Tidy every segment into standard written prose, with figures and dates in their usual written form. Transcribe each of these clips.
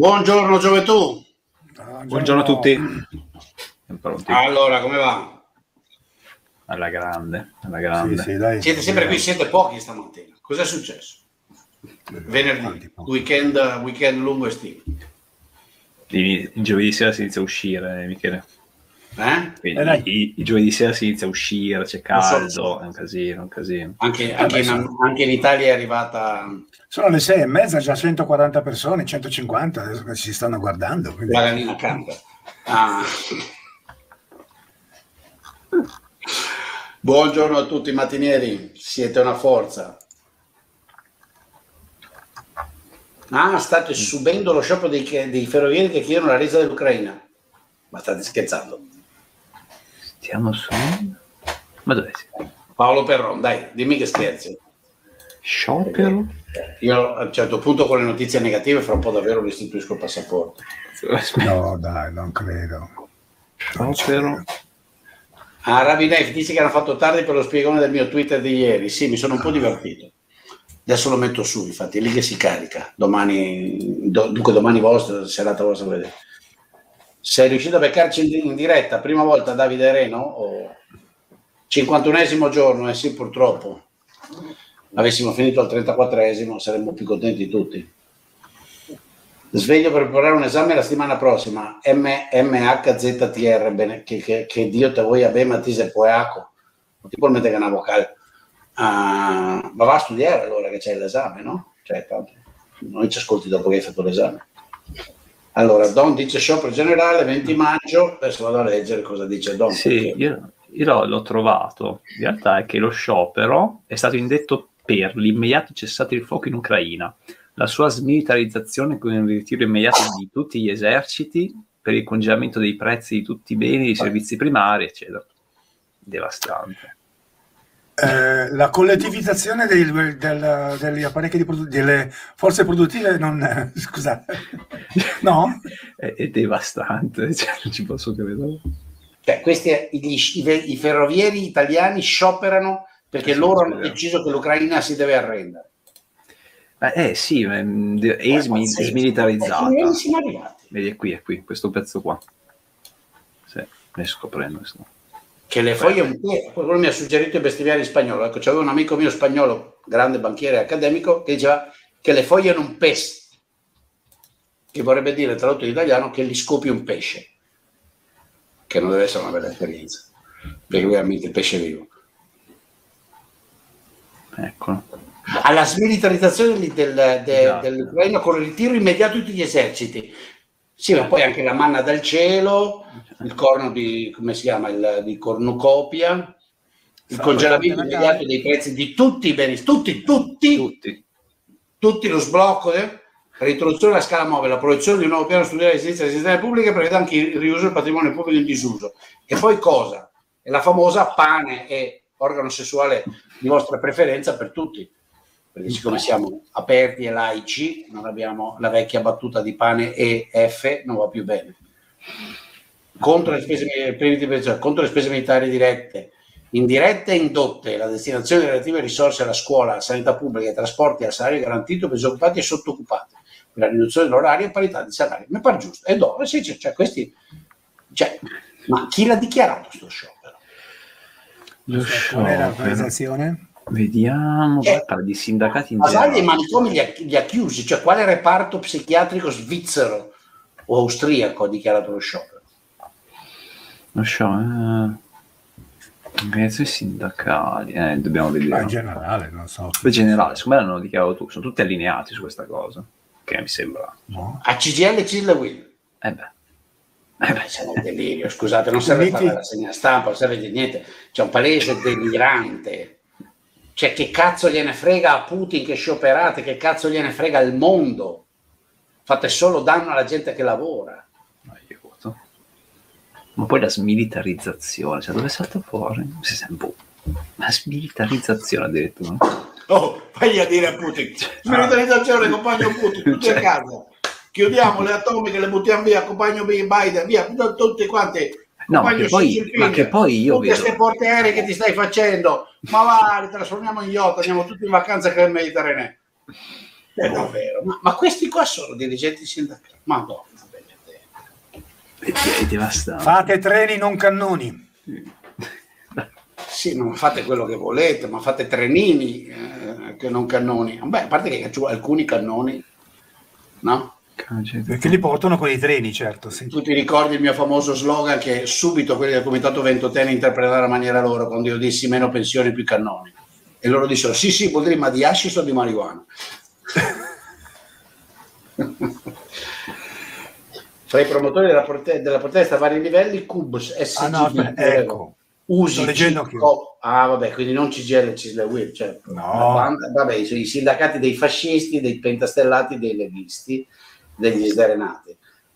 Buongiorno gioventù. Buongiorno a tutti. Allora, come va? Alla grande, alla grande. Sì, dai, Siete sempre qui, siete pochi stamattina. Cos'è successo? Venerdì, weekend lungo estivo. Il giovedì sera si inizia a uscire, Michele. Quindi, il giovedì sera si inizia a uscire, c'è caldo, è un casino, un casino. Anche in Italia è arrivata... Sono le 6:30, già 140 persone, 150 adesso che ci stanno guardando. Quindi... La gallina canta. Buongiorno a tutti mattinieri, siete una forza. State subendo lo sciopero dei ferrovieri che chiedono la resa dell'Ucraina. Ma state scherzando? Stiamo su... Ma dove siamo? Paolo Perron, dai, dimmi che scherzi. Sciopero? Io a un certo punto con le notizie negative fra un po' davvero restituisco il passaporto. No, dai, non credo. Sciopero? Ravinef dice che hanno fatto tardi per lo spiegone del mio Twitter di ieri. Sì, mi sono un po' divertito. Adesso lo metto su, infatti, è lì che si carica. Dunque domani vostra, serata vostra, vedete. Sei riuscito a beccarci in diretta, prima volta Davide Reno? O 51esimo giorno, sì, purtroppo. Avessimo finito al 34esimo, saremmo più contenti tutti. Sveglio per preparare un esame la settimana prossima. MHZTR, che Dio te voi abbia matise poeaco. Tipo il mette che una vocale. Ma va a studiare allora che c'è l'esame, no? Cioè, tanto, non ci ascolti dopo che hai fatto l'esame. Allora, Don dice sciopero generale 20 maggio, adesso vado a leggere cosa dice Don. Sì, io l'ho trovato. In realtà è che lo sciopero è stato indetto per l'immediato cessate il fuoco in Ucraina, la sua smilitarizzazione con il ritiro immediato di tutti gli eserciti, per il congelamento dei prezzi di tutti i beni, i servizi primari, eccetera. Devastante. La collettivizzazione degli apparecchi delle forze produttive non... scusate. No? È devastante, cioè, non ci posso credere. Cioè, i ferrovieri italiani scioperano perché loro hanno deciso che l'Ucraina si deve arrendere. Sì, è smilitarizzata. Vedi, è qui, questo pezzo qua. Sì, ne sto prendendo questo. Che le foglie un po', quello mi ha suggerito i bestiariari spagnolo. Ecco, c'aveva un amico mio spagnolo, grande banchiere accademico, che diceva che le foglie non pes, che vorrebbe dire tradotto in italiano che gli scopi un pesce, che non deve essere una bella esperienza, perché lui amico il pesce vivo. Eccolo. Alla smilitarizzazione dell'Ucraina con il ritiro immediato di tutti gli eserciti. Sì, ma poi anche la manna dal cielo, il corno come si chiama, di cornucopia, il congelamento immediato dei prezzi di tutti i beni, tutti, lo sblocco, la reintroduzione della scala mobile, la proiezione di un nuovo piano studiale di edilizia delle istituzioni pubbliche prevede anche il riuso del patrimonio pubblico in disuso. E poi cosa? È la famosa pane e organo sessuale di vostra preferenza per tutti. Perché siccome siamo aperti e laici, non abbiamo la vecchia battuta di pane e F, non va più bene. Contro le spese militari dirette, indirette e indotte, la destinazione delle relative risorse alla scuola, alla sanità pubblica, ai trasporti, al salario garantito per disoccupati e sottoccupati, per la riduzione dell'orario e parità di salario. Mi pare giusto. E dove? Sì, ma chi l'ha dichiarato sto sciopero? Qual è l'organizzazione? Vediamo, parla di sindacati in generale. generale. I manicomi li ha chiusi, cioè quale reparto psichiatrico svizzero o austriaco ha dichiarato lo sciopero? Lo sciopero, organizzazioni sindacali, dobbiamo vedere. In generale, non so. In generale, secondo me l'hanno dichiarato tutti, sono tutti allineati su questa cosa, che mi sembra. No. A CGL CIL e Will. C'è un delirio, scusate, non serve fare la rassegna stampa, non serve di niente, c'è un palese delirante. Cioè, che cazzo gliene frega a Putin che scioperate, che cazzo gliene frega al mondo? Fate solo danno alla gente che lavora. Aiuto. Ma poi la smilitarizzazione, cioè dove salta fuori? La smilitarizzazione addirittura. Oh, vai a dire a Putin, smilitarizzazione, compagno Putin, tutti a casa. Chiudiamo le atomiche, le buttiamo via, compagno Biden, via, tutti quanti. No, ma che poi io tutte queste porte aeree che ti stai facendo, ma va, li trasformiamo in yacht, andiamo tutti in vacanza che è il Mediterraneo. Davvero. Ma questi qua sono dirigenti sindacali. Madonna, è devastante. Fate treni, non cannoni. Sì, ma fate quello che volete, ma fate trenini che non cannoni. Beh, a parte che alcuni cannoni, no? Perché li portano con i treni, certo. Sì. Tu ti ricordi il mio famoso slogan che subito quelli del Comitato Ventotene interpretarono a maniera loro quando io dissi meno pensioni, più cannoni. E loro dissero sì, vuol dire ma di hashish o di marijuana? Fra i promotori della protesta a vari livelli, CUBS, SGB, ecco. Usi, vabbè, quindi non CGL, CISL, WIL, certo. No. Vabbè, i sindacati dei fascisti, dei pentastellati, dei leghisti, degli sderenati.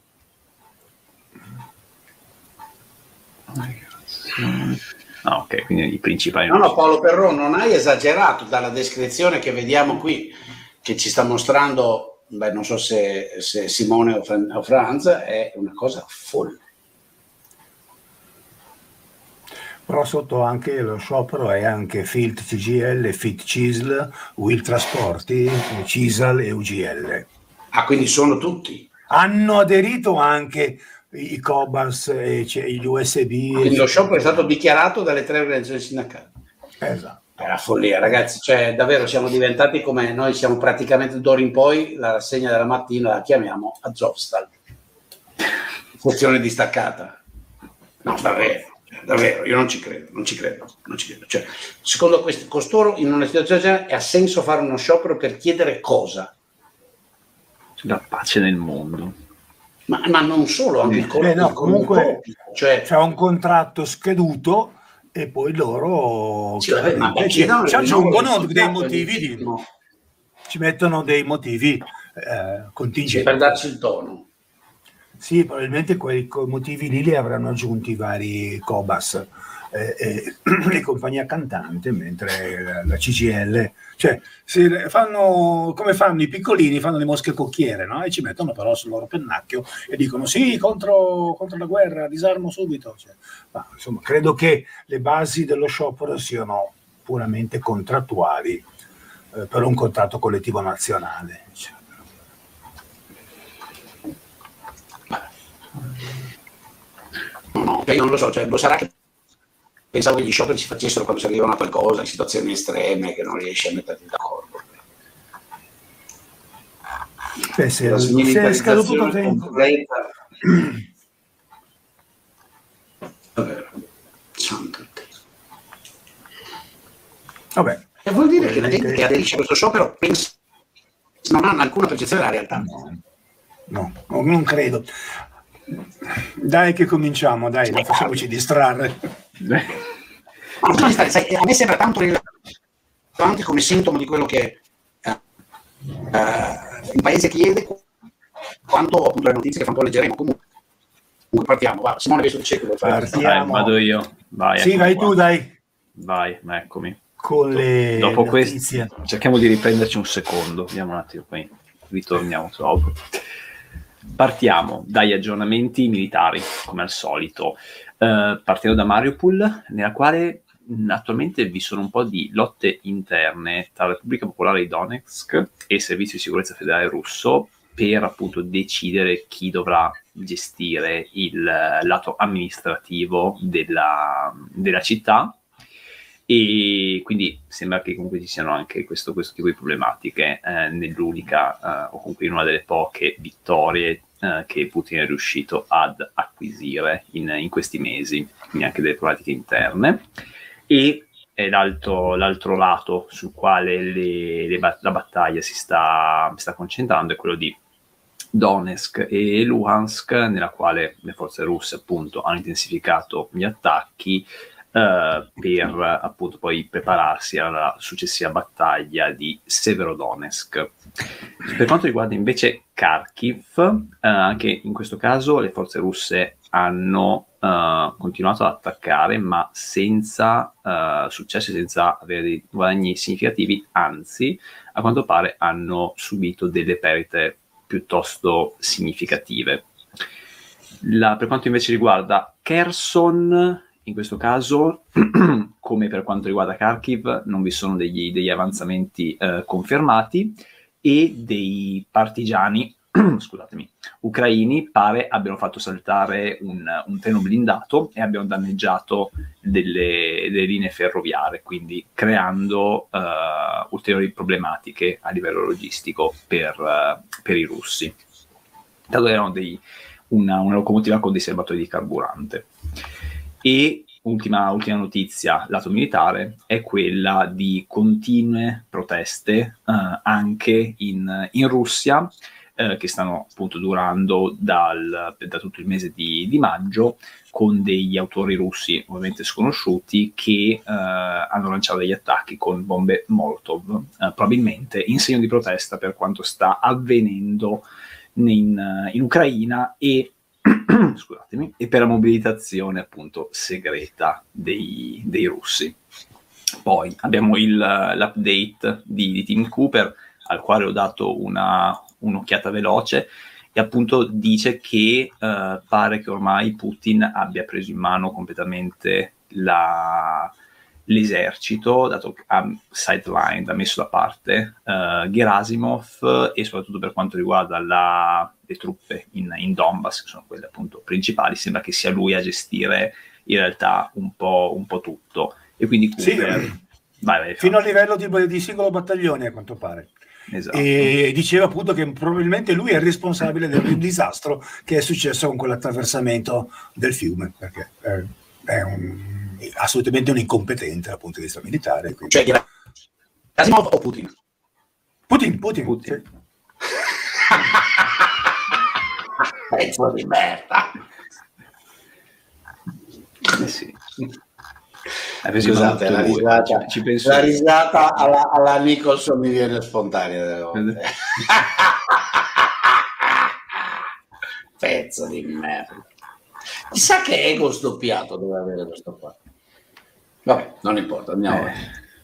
Ok, quindi i principali. No, Paolo Perron, non hai esagerato dalla descrizione che vediamo qui, che ci sta mostrando, non so se Simone o Franz, è una cosa folle. Però sotto anche lo sciopero è anche FILT CGL, FIT CISL, WIL Trasporti, CISL e UGL. Ah, quindi sono tutti? Hanno aderito anche i COBAS e gli USB. Quindi lo sciopero è stato dichiarato dalle 3 organizzazioni sindacali. Esatto. È una follia, ragazzi, cioè davvero siamo diventati come noi siamo praticamente d'ora in poi, la rassegna della mattina la chiamiamo Azovstal, sezione distaccata. No, davvero, io non ci credo. Cioè, secondo costoro, in una situazione genere, ha senso fare uno sciopero per chiedere cosa? La pace nel mondo. Ma non solo, anche comunque c'è un contratto scaduto e poi loro ci aggiungono dei motivi, ci mettono dei motivi contingenti. Per darci il tono. Sì, probabilmente quei motivi lì li avranno aggiunti i vari COBAS e compagnia cantante, mentre la CGL, cioè come fanno i piccolini, fanno le mosche cocchiere, no? E ci mettono però sul loro pennacchio e dicono sì, contro la guerra, disarmo subito. Cioè, ma, insomma, credo che le basi dello sciopero siano puramente contrattuali per un contratto collettivo nazionale. Cioè. No, io non lo so, cioè, lo sarà che pensavo che gli scioperi si facessero quando si arrivano a qualcosa, in situazioni estreme che non riesci a metterti d'accordo. Se è scaduto tempo. Vabbè. E vuol dire che la gente che aderisce a questo sciopero non hanno alcuna percezione della realtà. No, non credo. Dai che cominciamo, dai, non facciamoci distrarre. A me sembra tanto rilevante come sintomo di quello che il paese chiede, quanto appunto le notizie che fra un po' leggeremo. Comunque partiamo, va. Simone, visto che partiamo. Vado io. Vai, sì, vai tu, dai. Vai, eccomi. Con le dopo notizie. Questo cerchiamo di riprenderci un secondo, vediamo un attimo, poi ritorniamo dopo. Partiamo dagli aggiornamenti militari, come al solito. Partiamo da Mariupol, nella quale attualmente vi sono un po' di lotte interne tra la Repubblica Popolare di Donetsk e il Servizio di Sicurezza Federale russo per appunto decidere chi dovrà gestire il lato amministrativo della città. E quindi sembra che comunque ci siano anche questo tipo di problematiche nell'unica o comunque in una delle poche vittorie che Putin è riuscito ad acquisire in questi mesi, quindi anche delle problematiche interne. E l'altro lato sul quale la battaglia si sta concentrando è quello di Donetsk e Luhansk, nella quale le forze russe appunto hanno intensificato gli attacchi per appunto poi prepararsi alla successiva battaglia di Severodonetsk. Per quanto riguarda invece Kharkiv, anche in questo caso le forze russe hanno continuato ad attaccare, ma senza successi, senza avere dei guadagni significativi, anzi a quanto pare hanno subito delle perdite piuttosto significative. Per quanto invece riguarda Kherson, in questo caso, come per quanto riguarda Kharkiv, non vi sono degli avanzamenti confermati e dei partigiani scusatemi, ucraini pare abbiano fatto saltare un treno blindato e abbiano danneggiato delle linee ferroviarie, quindi creando ulteriori problematiche a livello logistico per i russi. Tanto erano una locomotiva con dei serbatoi di carburante. E ultima notizia lato militare è quella di continue proteste anche in Russia, che stanno appunto durando da tutto il mese di maggio, con degli autori russi ovviamente sconosciuti che hanno lanciato degli attacchi con bombe Molotov, probabilmente in segno di protesta per quanto sta avvenendo in Ucraina e scusatemi, e per la mobilitazione appunto segreta dei russi. Poi abbiamo l'update di Tim Cooper, al quale ho dato un'occhiata veloce, e appunto dice che pare che ormai Putin abbia preso in mano completamente l'esercito, dato che ha sidelined, ha messo da parte Gerasimov, e soprattutto per quanto riguarda le truppe in Donbass, che sono quelle appunto principali, sembra che sia lui a gestire in realtà un po' tutto. E quindi Cooper, sì, vai, fino a livello di singolo battaglione, a quanto pare. Esatto. E diceva appunto che probabilmente lui è il responsabile del disastro che è successo con quell'attraversamento del fiume, perché è assolutamente un incompetente dal punto di vista militare. Quindi... Cioè, Gerasimov o Putin? Putin. Sì. Pezzo di merda. Sì. Scusate, la risata alla Nicholson mi viene spontanea. Pezzo di merda. Chissà che ego sdoppiato deve avere questo qua. Vabbè, non importa, andiamo avanti.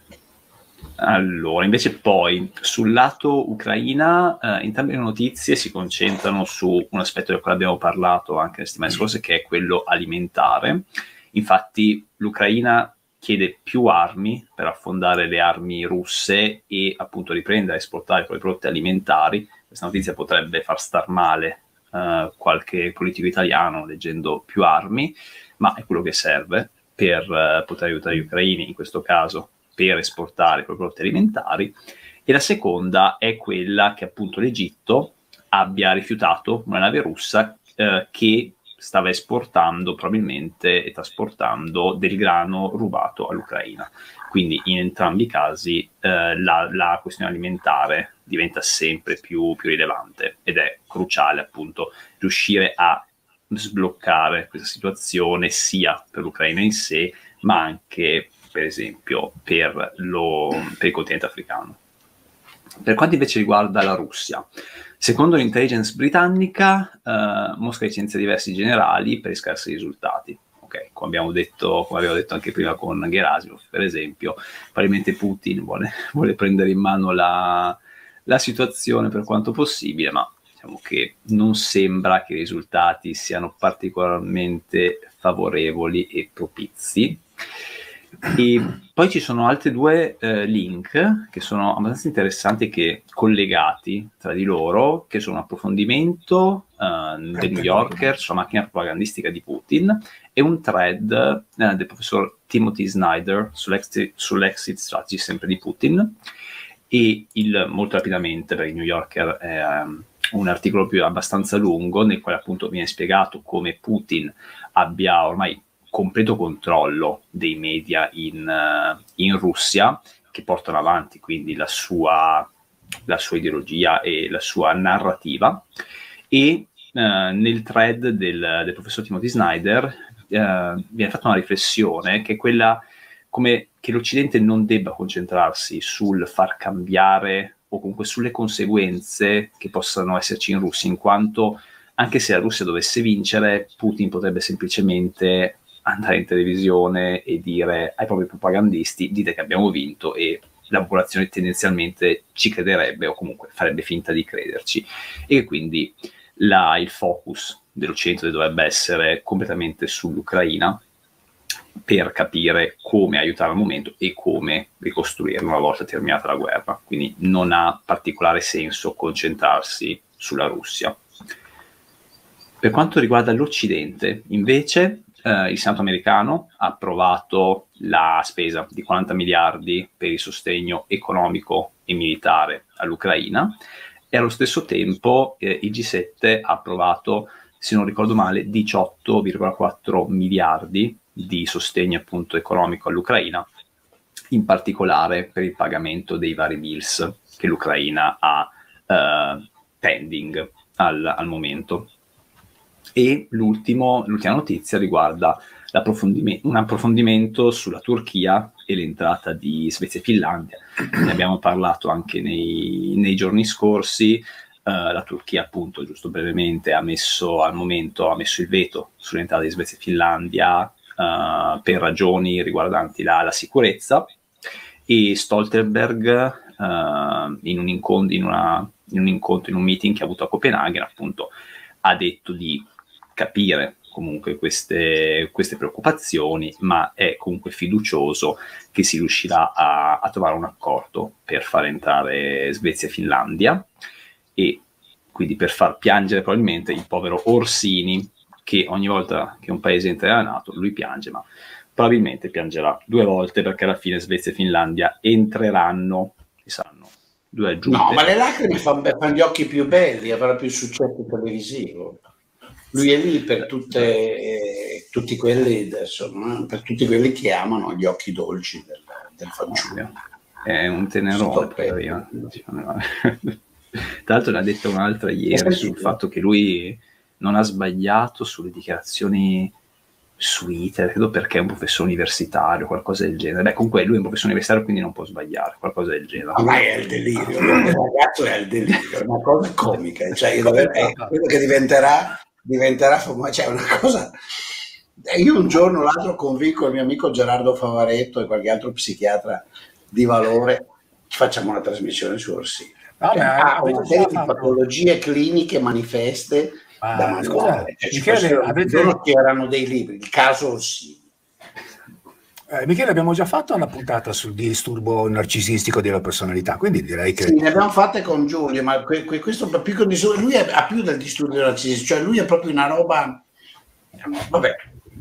Allora, invece poi sul lato Ucraina, entrambe le notizie si concentrano su un aspetto del quale abbiamo parlato anche le settimane scorse, che è quello alimentare. Infatti l'Ucraina chiede più armi per affondare le armi russe e appunto riprendere a esportare quei prodotti alimentari. Questa notizia potrebbe far star male qualche politico italiano leggendo più armi, ma è quello che serve per poter aiutare gli ucraini, in questo caso per esportare quei prodotti alimentari. E la seconda è quella che appunto l'Egitto abbia rifiutato una nave russa che stava esportando probabilmente e trasportando del grano rubato all'Ucraina. Quindi in entrambi i casi la questione alimentare diventa sempre più rilevante, ed è cruciale appunto riuscire a sbloccare questa situazione sia per l'Ucraina in sé, ma anche per esempio per il continente africano. Per quanto invece riguarda la Russia, secondo l'intelligence britannica, Mosca licenzia diversi generali per i scarsi risultati. Ok, come abbiamo detto anche prima con Gerasimov, per esempio, probabilmente Putin vuole prendere in mano la situazione per quanto possibile, ma diciamo che non sembra che i risultati siano particolarmente favorevoli e propizi. E poi ci sono altri due link che sono abbastanza interessanti, che collegati tra di loro, che sono un approfondimento del New Yorker sulla macchina propagandistica di Putin e un thread del professor Timothy Snyder sull'exit strategy sempre di Putin. E molto rapidamente, per il New Yorker è un articolo abbastanza lungo, nel quale appunto viene spiegato come Putin abbia ormai completo controllo dei media in Russia, che portano avanti quindi la sua ideologia e la sua narrativa. E nel thread del professor Timothy Snyder viene fatta una riflessione che è quella come che l'Occidente non debba concentrarsi sul far cambiare o comunque sulle conseguenze che possano esserci in Russia, in quanto anche se la Russia dovesse vincere, Putin potrebbe semplicemente andare in televisione e dire ai propri propagandisti: dite che abbiamo vinto, e la popolazione tendenzialmente ci crederebbe o comunque farebbe finta di crederci, e quindi il focus dell'Occidente dovrebbe essere completamente sull'Ucraina. per capire come aiutare al momento e come ricostruire una volta terminata la guerra. Quindi non ha particolare senso concentrarsi sulla Russia. Per quanto riguarda l'Occidente, invece, il Senato americano ha approvato la spesa di 40 miliardi per il sostegno economico e militare all'Ucraina, e allo stesso tempo il G7 ha approvato, se non ricordo male, 18,4 miliardi di sostegno appunto economico all'Ucraina, in particolare per il pagamento dei vari bills che l'Ucraina ha pending al momento. E l'ultima notizia riguarda un approfondimento sulla Turchia e l'entrata di Svezia e Finlandia. Ne abbiamo parlato anche nei giorni scorsi. La Turchia, appunto, giusto brevemente, al momento ha messo il veto sull'entrata di Svezia e Finlandia per ragioni riguardanti la sicurezza, e Stoltenberg in un meeting che ha avuto a Copenaghen, appunto, ha detto di capire comunque queste preoccupazioni, ma è comunque fiducioso che si riuscirà a trovare un accordo per far entrare Svezia e Finlandia, e quindi per far piangere probabilmente il povero Orsini, che ogni volta che un paese entra nella NATO lui piange, ma probabilmente piangerà 2 volte, perché alla fine Svezia e Finlandia entreranno e saranno 2 aggiunte. No, ma le lacrime fanno gli occhi più belli, avrà più successo televisivo. Lui è lì per tutti quelli, insomma, per tutti quelli che amano gli occhi dolci del fanciullo. È un tenerone. Tra l'altro ne ha detto un'altra ieri sul fatto che lui non ha sbagliato sulle dichiarazioni su ITER, credo perché è un professore universitario, qualcosa del genere. Beh, comunque lui è un professore universitario, quindi non può sbagliare, qualcosa del genere. Ma è il delirio, il ragazzo è il delirio, è una cosa comica, cioè quello che diventerà famoso, cioè una cosa. Io un giorno o l'altro convinco il mio amico Gerardo Favaretto e qualche altro psichiatra di valore, facciamo una trasmissione su Orsini. Ha una serie di patologie cliniche manifeste da manuale. C'erano dei libri, il caso Orsini. Michele, abbiamo già fatto una puntata sul disturbo narcisistico della personalità, quindi direi che... Sì, ne abbiamo fatte con Giulio, ma questo piccolo disturbo, lui ha più del disturbo narcisistico, cioè lui è proprio una roba... Vabbè.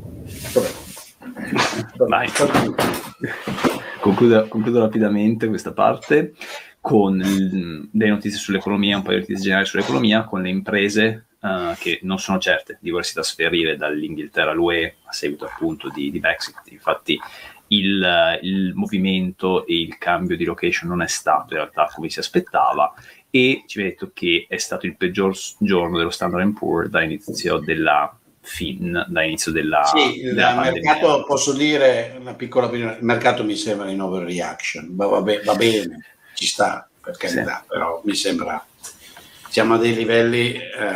Concludo rapidamente questa parte con delle notizie sull'economia, un paio di notizie generali sull'economia, con le imprese che non sono certe di volersi trasferire dall'Inghilterra all'UE a seguito appunto di Brexit. Infatti il movimento e il cambio di location non è stato in realtà come si aspettava, e ci viene detto che è stato il peggior giorno dello Standard & Poor's dall'inizio della il mercato, posso dire una piccola opinione, il mercato mi sembra in overreaction, va bene, ci sta, per carità, però mi sembra siamo a dei livelli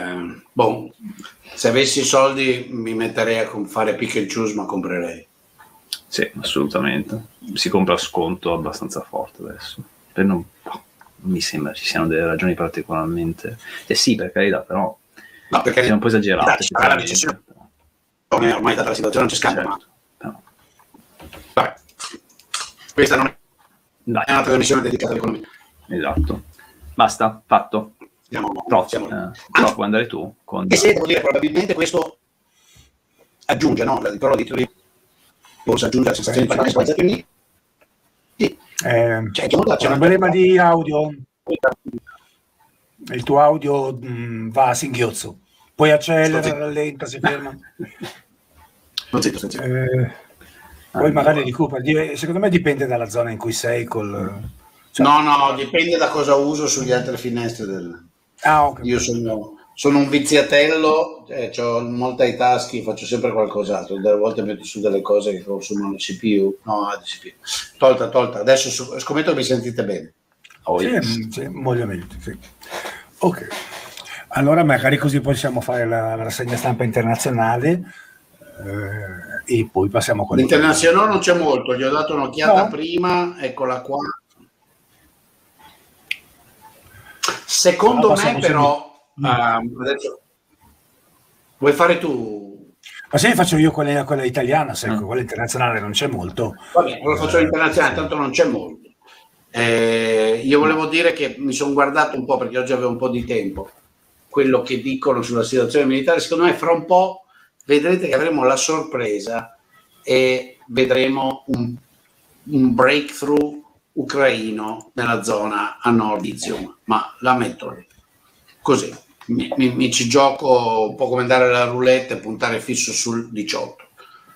se avessi soldi mi metterei a fare pick and choose, ma comprerei. Sì, assolutamente, si compra a sconto abbastanza forte adesso, non mi sembra ci siano delle ragioni particolarmente, sì, per carità, però no, perché siamo un po' esagerati. Ormai data la situazione non c'è scambio, certo, ma vabbè, questa non è una trasmissione dedicata all'economia. Esatto, basta, fatto. Prof, vuoi andare tu? Devo dire, probabilmente questo aggiunge, no? Il crollo di titoli borsa aggiunge la sensazione di Stati Uniti. Sì. C'è un problema di audio. Il tuo audio va a singhiozzo. Poi accelera, rallenta, si ferma. Poi magari recupera. Secondo me dipende dalla zona in cui sei. No, dipende da cosa uso sugli altre finestre okay. Io sono un viziatello, ho multitasking, faccio sempre qualcos'altro, delle volte metto su delle cose che consumano CPU. Tolta. Adesso scommetto che mi sentite bene. Sì, ovviamente, sì. Ok. Allora magari così possiamo fare la rassegna stampa internazionale e poi passiamo con l'internazionale. Non c'è molto, gli ho dato un'occhiata prima, eccola qua. Secondo me però adesso vuoi fare tu? Ma se faccio io quella italiana, se quella internazionale non c'è molto. Vabbè, lo faccio internazionale, tanto non c'è molto. Io volevo dire che mi sono guardato un po', perché oggi avevo un po' di tempo, quello che dicono sulla situazione militare. Secondo me fra un po' vedrete che avremo la sorpresa e vedremo un breakthrough ucraino nella zona a nord di Izium, ma la metto lì. Così. Mi ci gioco un po' come andare alla roulette e puntare fisso sul 18.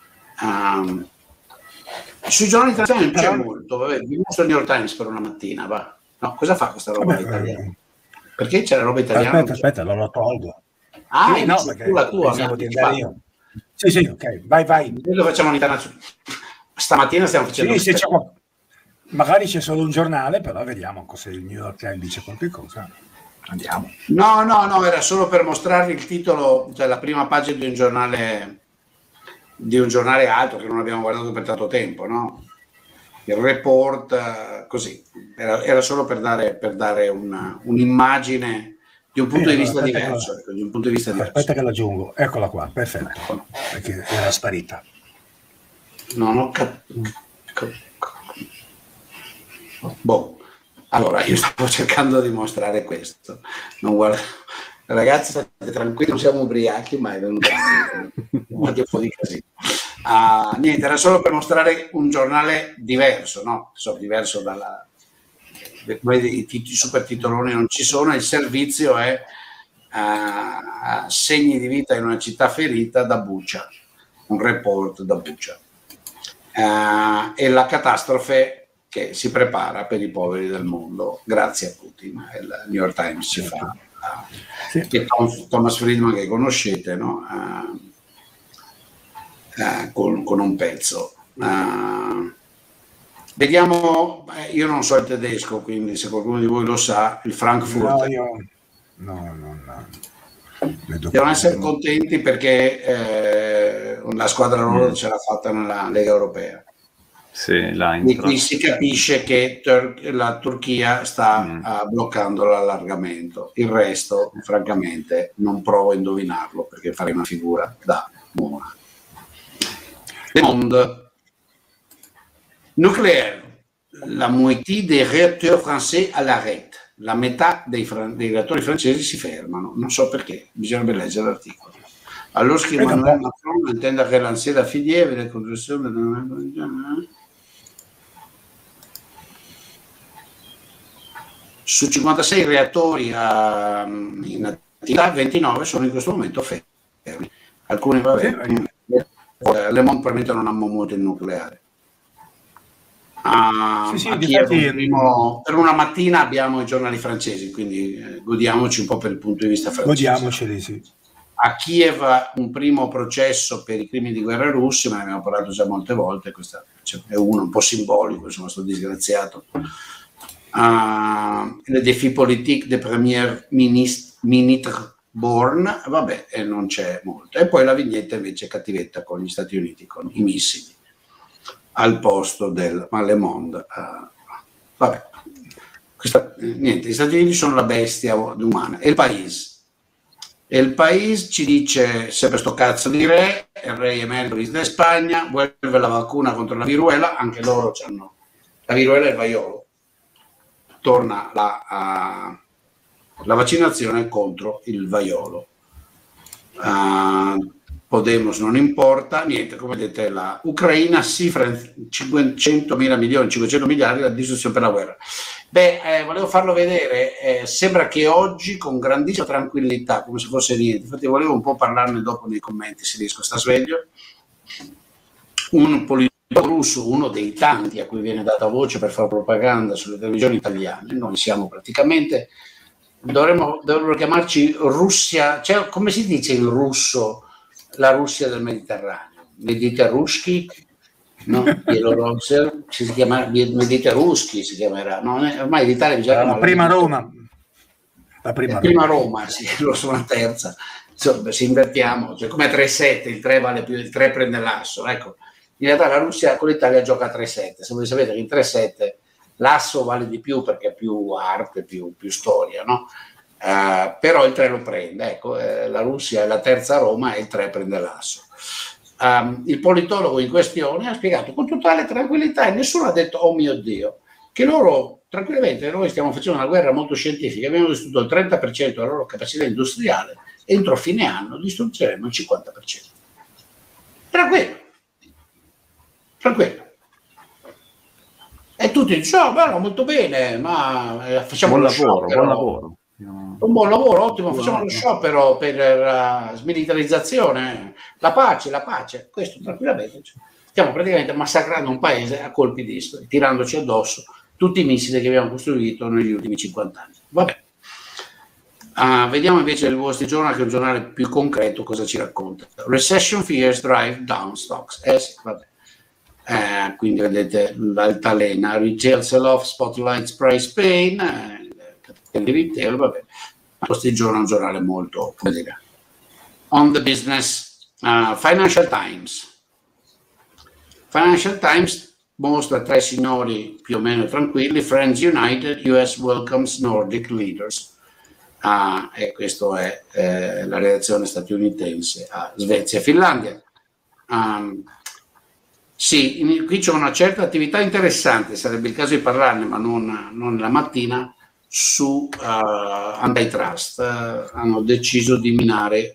Sui giornali internazionali non c'è molto. Vabbè, vi mostro il New York Times per una mattina, va. No, cosa fa questa roba italiana? Perché c'è la roba italiana? Aspetta, lo tolgo. Sì, no, perché la tua pensavo di andare io. Sì, ok, vai. Noi lo facciamo internazionale. Stamattina stiamo facendo magari c'è solo un giornale, però vediamo se il New York Times dice qualche cosa. Andiamo. No, era solo per mostrarvi il titolo, cioè la prima pagina di un giornale alto che non abbiamo guardato per tanto tempo, no? Il report, così. Era solo per dare un'immagine di un punto di vista diverso. Aspetta che l'aggiungo. Eccola qua, perfetto. Perché era sparita. Non ho capito. Boh. Allora, io stavo cercando di mostrare questo. Non guarda... Ragazzi, state tranquilli, non siamo ubriachi, ma è venuto un po' di casino. Niente, era solo per mostrare un giornale diverso, no? Diverso dalla... I super titoloni non ci sono, il servizio è segni di vita in una città ferita da Bucha, un report da Bucha. E la catastrofe che si prepara per i poveri del mondo grazie a Putin. Il New York Times ci fa che Thomas Friedman, che conoscete, no? Con un pezzo. Vediamo, io non so il tedesco, quindi se qualcuno di voi lo sa, il Frankfurt. No. Devono essere contenti perché la squadra loro ce l'ha fatta nella Lega Europea. Sì, e qui si capisce che la Turchia sta bloccando l'allargamento. Il resto, francamente, non provo a indovinarlo perché farei una figura da buona. Le Monde. Nucléaire. La moitié des réacteurs français à l'arrêt. La metà dei reattori francesi si fermano. Non so perché, bisognerebbe leggere l'articolo. Alors qu'Emmanuel Macron intende relancer la filière delle costruzioni. Su 56 reattori in attività, 29 sono in questo momento fermi. Alcuni, vabbè, Le Monde probabilmente non hanno molto il nucleare. Per una mattina abbiamo i giornali francesi, quindi godiamoci un po' per il punto di vista francese. Godiamoceli, sì. A Kiev un primo processo per i crimini di guerra russi, ma ne abbiamo parlato già molte volte, questo è uno un po' simbolico, insomma, sto disgraziato. Le défis politiques des premier ministre Born, vabbè, e non c'è molto. E poi la vignetta invece cattivetta con gli Stati Uniti, con i missili al posto del Le Monde. Vabbè, niente, gli Stati Uniti sono la bestia umana. E il País ci dice sempre sto cazzo di re, il re emerito di Spagna, vuelve la vacuna contro la viruela, anche loro hanno la viruela e il vaiolo. Torna la vaccinazione contro il vaiolo. Podemos non importa, niente, come vedete la Ucraina cifra in 500 miliardi la distruzione per la guerra. Volevo farlo vedere, sembra che oggi con grandissima tranquillità, come se fosse niente, infatti volevo un po' parlarne dopo nei commenti se riesco, sta sveglio, un politico russo, uno dei tanti a cui viene data voce per fare propaganda sulle televisioni italiane, noi siamo praticamente, dovremmo chiamarci Russia, cioè come si dice in russo la Russia del Mediterraneo? Mediterruski? No? Si chiama Mediterruski, si chiamerà, no? Ormai l'Italia bisogna la prima Roma. La prima Roma, sì, lo sono la terza. Insomma, se invertiamo, cioè come a 3-7, il 3 vale più, il 3 prende l'asso, ecco. In realtà la Russia con l'Italia gioca a 3-7, se voi sapete che in 3-7 l'asso vale di più perché è più arte, più storia, no? Però il 3 lo prende, ecco, la Russia è la terza Roma e il 3 prende l'asso. Il politologo in questione ha spiegato con totale tranquillità, e nessuno ha detto oh mio Dio, che loro tranquillamente, noi stiamo facendo una guerra molto scientifica, abbiamo distrutto il 30% della loro capacità industriale, entro fine anno distruggeremo il 50%. Tranquillo. E tutti dicono, no, molto bene, ma facciamo buon lo lavoro, sciopero. buon lavoro. Un buon lavoro, ottimo, facciamo lo sciopero per la smilitarizzazione, la pace. Questo tranquillamente. Stiamo praticamente massacrando un paese a colpi di tirandoci addosso tutti i missili che abbiamo costruito negli ultimi 50 anni. Vabbè. Vediamo invece il Wall Street Journal, che è un giornale più concreto, cosa ci racconta. Recession fears drive down stocks. Sì, vabbè. Quindi vedete l'altalena, retail sell-off, spotlights price pain, di retail, vabbè. Wall Street Journal è un giornale molto, come dire, on the business. Financial Times mostra tre signori più o meno tranquilli, Friends United, US welcomes Nordic leaders. E questa è la reazione statunitense a Svezia e Finlandia. Sì, qui c'è una certa attività interessante, sarebbe il caso di parlarne, ma non la mattina, su antitrust. Hanno deciso di menare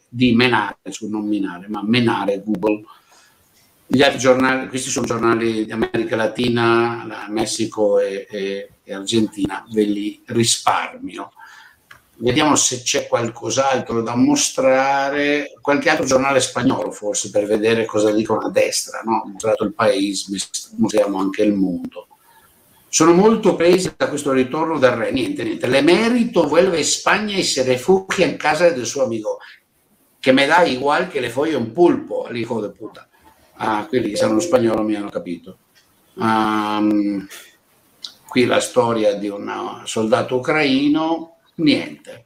Google. Gli altri giornali, questi sono giornali di America Latina, Messico e Argentina, ve li risparmio. Vediamo se c'è qualcos'altro da mostrare, qualche altro giornale spagnolo forse, per vedere cosa dicono a destra, no? Mostrato il País, mostriamo anche il Mondo. Sono molto presi da questo ritorno del re, niente, l'emerito vuelve a Spagna y se refugia en casa del suo amico, che me da igual che le foglie un pulpo, all'hijo de puta. Quelli che sanno spagnolo mi hanno capito. Qui la storia di un soldato ucraino. Niente.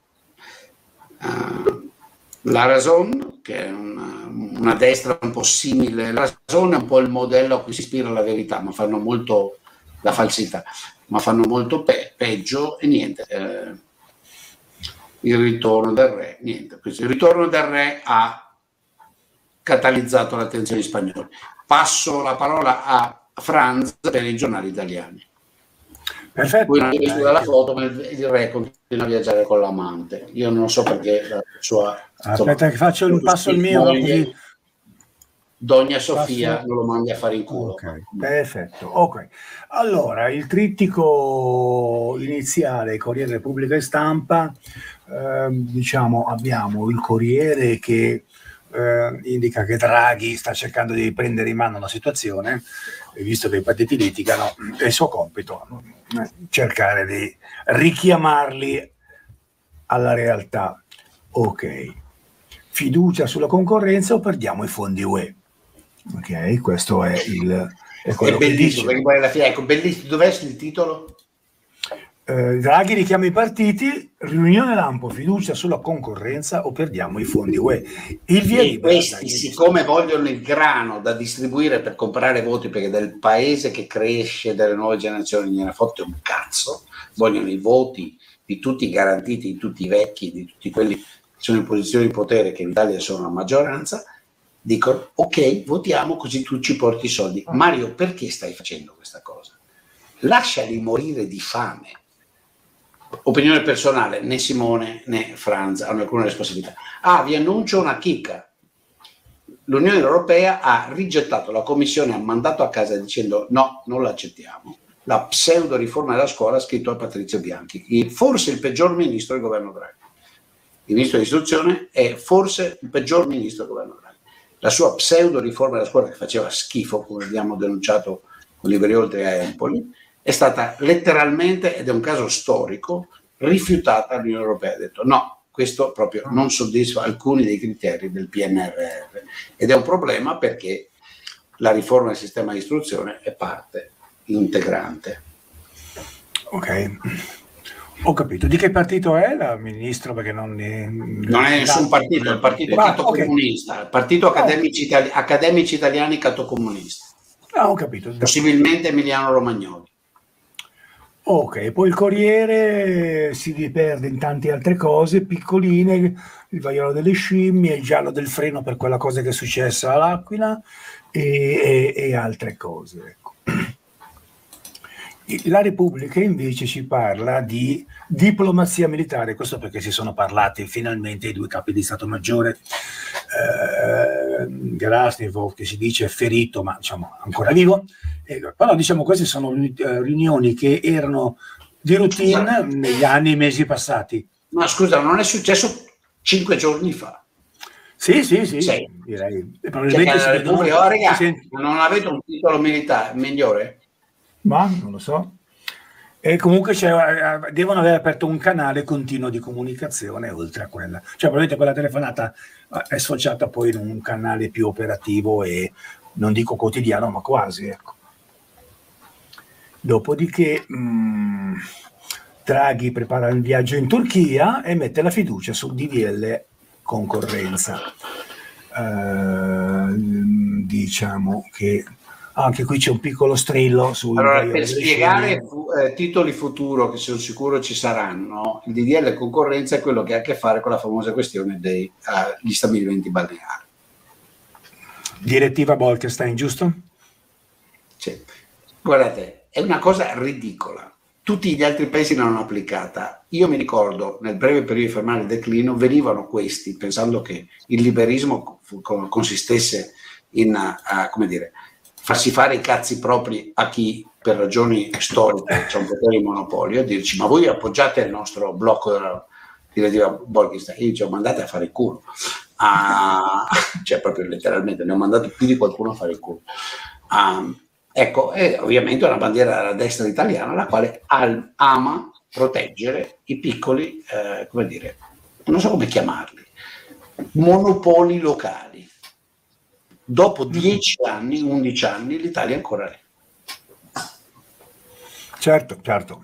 La Razón, che è una destra un po' simile, la Razón è un po' il modello a cui si ispira la verità, ma fanno molto la falsità, ma fanno molto peggio, e niente. Il ritorno del re, niente. Il ritorno del re ha catalizzato l'attenzione degli spagnoli. Passo la parola a Franz per i giornali italiani. Perfetto. Poi non ho visto dalla foto, ma il re continua a viaggiare con l'amante. Io non so perché la sua... Aspetta che faccio un passo il mio. Così. Donna Sofia non lo mandi a fare in culo. Okay, perfetto. Ok. Allora, il trittico iniziale, Corriere Repubblica e Stampa, diciamo abbiamo il Corriere che indica che Draghi sta cercando di prendere in mano la situazione, e visto che i partiti litigano, è il suo compito cercare di richiamarli alla realtà. Ok, fiducia sulla concorrenza o perdiamo i fondi UE? Ok, questo è quello che dice. Ecco, bellissimo. Dov'è il titolo? Draghi richiama i partiti, riunione lampo, fiducia sulla concorrenza o perdiamo i fondi UE. Il via libera, questi, siccome vogliono il grano da distribuire per comprare voti, perché del paese che cresce, delle nuove generazioni gliene fotte un cazzo, vogliono i voti di tutti garantiti, di tutti i vecchi, di tutti quelli che sono in posizione di potere, che in Italia sono la maggioranza, dicono ok, votiamo così tu ci porti i soldi. Mario, perché stai facendo questa cosa? Lasciali morire di fame. Opinione personale, né Simone né Franz hanno alcuna responsabilità. Vi annuncio una chicca. L'Unione Europea ha rigettato, la Commissione ha mandato a casa dicendo no, non l'accettiamo. La pseudo riforma della scuola, scritto a Patrizio Bianchi, forse il peggior ministro del governo Draghi. Il ministro dell'istruzione è forse il peggior ministro del governo Draghi. La sua pseudo riforma della scuola, che faceva schifo, come abbiamo denunciato con Liberi Oltre a Empoli, è stata letteralmente, ed è un caso storico, rifiutata dall'Unione Europea. Ha detto no, questo proprio non soddisfa alcuni dei criteri del PNRR, ed è un problema perché la riforma del sistema di istruzione è parte integrante. Ok, ho capito. Di che partito è la ministro? Perché non è nessun partito, è il partito comunista, il partito accademici italiani cattocomunisti. Ho capito. Possibilmente Emiliano Romagnoli. Ok, poi il Corriere si riperde in tante altre cose piccoline, il vaiolo delle scimmie, il giallo del freno per quella cosa che è successa all'Aquila e altre cose. Ecco. La Repubblica invece ci parla di diplomazia militare, questo perché si sono parlati finalmente i due capi di Stato Maggiore, Gerasimov, che si dice ferito ma diciamo ancora vivo, però diciamo queste sono riunioni che erano di routine negli anni e mesi passati. Ma scusa, non è successo 5 giorni fa? Sì, direi. Probabilmente cioè, non avete un titolo militare migliore? Ma non lo so. E comunque devono aver aperto un canale continuo di comunicazione oltre a quella. Cioè, probabilmente quella telefonata è sfociata poi in un canale più operativo e non dico quotidiano, ma quasi, ecco. Dopodiché Draghi prepara il viaggio in Turchia e mette la fiducia sul DDL concorrenza. Diciamo che anche qui c'è un piccolo strillo allora, per spiegare titoli futuro che sono sicuro ci saranno, il DDL concorrenza è quello che ha a che fare con la famosa questione degli stabilimenti balneari. Direttiva Bolkestein, giusto? Sì. Guardate, è una cosa ridicola. Tutti gli altri paesi l'hanno applicata. Io mi ricordo, nel breve periodo di fermare il declino, venivano questi, pensando che il liberismo consistesse in, come dire, farsi fare i cazzi propri a chi per ragioni storiche c'è un potere di monopolio, e dirci ma voi appoggiate il nostro blocco della direttiva Bolkestein. Io dicevo mandate a fare il culo, cioè proprio letteralmente ne ho mandato più di qualcuno a fare il culo. Ecco, è ovviamente una bandiera della destra italiana la quale ama proteggere i piccoli, come dire, non so come chiamarli, monopoli locali. Dopo 10 anni, 11 anni, l'Italia è ancora lì. Certo.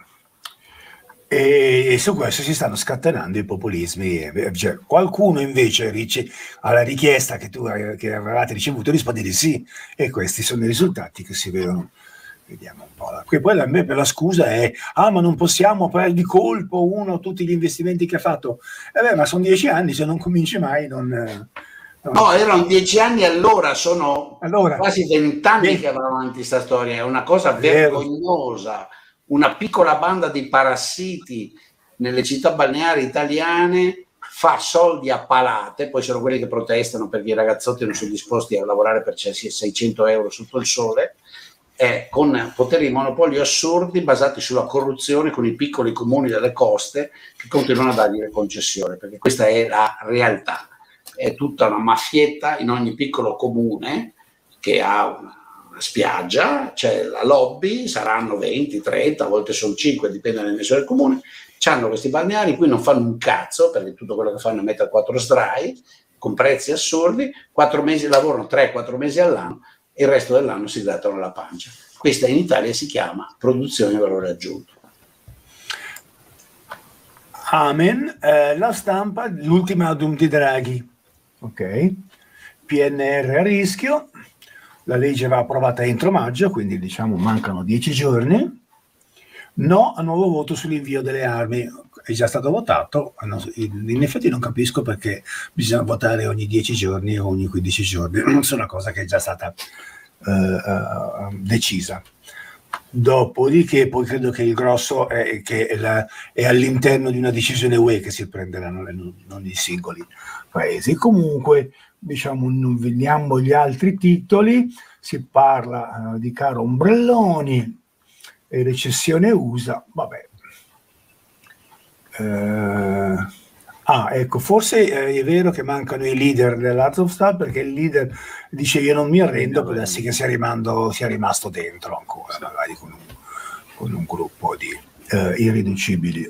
E su questo si stanno scatenando i populismi. Cioè, qualcuno invece alla richiesta che avevate ricevuto risponde di sì, e questi sono i risultati che si vedono. Vediamo un po'. Che poi a me per la scusa è ma non possiamo prendere di colpo tutti gli investimenti che ha fatto. Ma sono 10 anni, se non cominci mai non... No, erano 10 anni, allora sono quasi 20 anni che va avanti questa storia, è una cosa vergognosa. Una piccola banda di parassiti nelle città balneari italiane fa soldi a palate, poi sono quelli che protestano perché i ragazzotti non sono disposti a lavorare per 600 euro sotto il sole, con poteri di monopolio assurdi basati sulla corruzione con i piccoli comuni delle coste che continuano a dargli le concessioni, perché questa è la realtà. È tutta una maffietta in ogni piccolo comune che ha una spiaggia, c'è la lobby, saranno 20, 30, a volte sono 5, dipende dalle dimensioni del comune, c'hanno questi balneari, qui non fanno un cazzo, perché tutto quello che fanno è mettere 4 SDRAI, con prezzi assurdi, 4 mesi lavorano, 3-4 mesi all'anno, e il resto dell'anno si grattano la pancia. Questa in Italia si chiama produzione di valore aggiunto. Amen. La stampa, l'ultima adum di Draghi. Ok, PNR a rischio, la legge va approvata entro maggio, quindi diciamo mancano 10 giorni. No a nuovo voto sull'invio delle armi, è già stato votato. In effetti non capisco perché bisogna votare ogni 10 giorni o ogni 15 giorni, su una cosa che è già stata decisa. Dopodiché poi credo che il grosso è che è all'interno di una decisione UE che si prenderanno, non i singoli paesi. Comunque, diciamo, non vediamo gli altri titoli, si parla di caro ombrelloni e recessione USA, vabbè. Ecco, forse è vero che mancano i leader dell'Azovstal, perché il leader dice io non mi arrendo, può darsi che sia rimasto dentro ancora, magari con un gruppo di irriducibili.